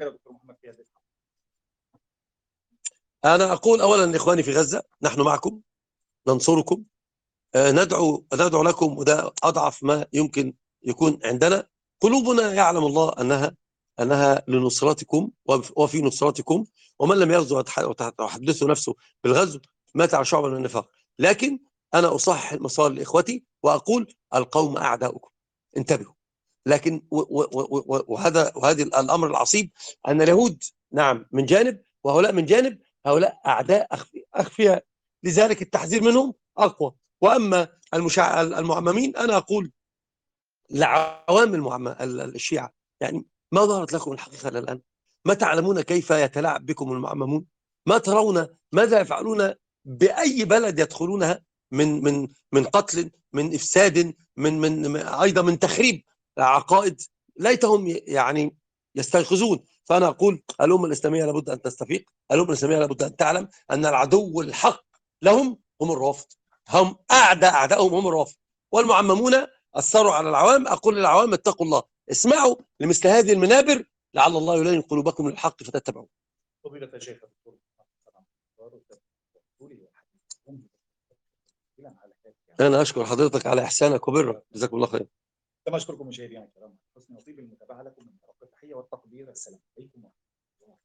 انا اقول اولا لاخواني في غزه نحن معكم ننصركم، ندعو ندعو لكم، وده اضعف ما يمكن يكون عندنا. قلوبنا يعلم الله انها انها لنصرتكم وفي نصرتكم، ومن لم يغزو وتحدث نفسه بالغزو مات على شعبة من النفاق. لكن انا اصحح المسار لاخوتي واقول القوم اعداؤكم، انتبهوا. لكن وهذا وهذه الامر العصيب ان اليهود نعم من جانب وهؤلاء من جانب، هؤلاء اعداء اخفياء، لذلك التحذير منهم اقوى. واما المشع... المعممين انا اقول لعوام المعمم الشيعة، يعني ما ظهرت لكم الحقيقة الآن؟ ما تعلمون كيف يتلاعب بكم المعممون؟ ما ترون ماذا يفعلون بأي بلد يدخلونها من من من قتل، من إفساد، من من أيضا من تخريب عقائد؟ ليتهم يعني يستيقظون. فأنا أقول الأمة الإسلامية لابد أن تستفيق، الأمة الإسلامية لابد أن تعلم أن العدو الحق لهم هم الرافض، هم أعداء أعدائهم هم الرافض. والمعممون أثروا على العوام. أقول للعوام اتقوا الله، اسمعوا لمثل هذه المنابر لعل الله يلين قلوبكم للحق فتتبعوا. فضيلة الشيخ انا اشكر حضرتك على احسانك وبرك، جزاكم الله خير. كما اشكركم مشاهدينا الكرام حسن نصيب المتابعه لكم من طرف التحيه والتقدير. السلام عليكم ورحمه الله.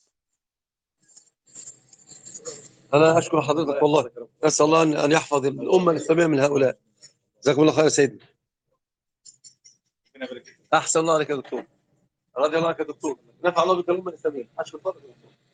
انا اشكر حضرتك والله، اسال الله ان يحفظ الامه الاسلاميه من هؤلاء. جزاكم الله خير يا سيدي. احسن الله عليك يا دكتور، رضي الله عنك يا دكتور، نفع الله بك الامه الاسلاميه. اشكر حضرتك يا دكتور.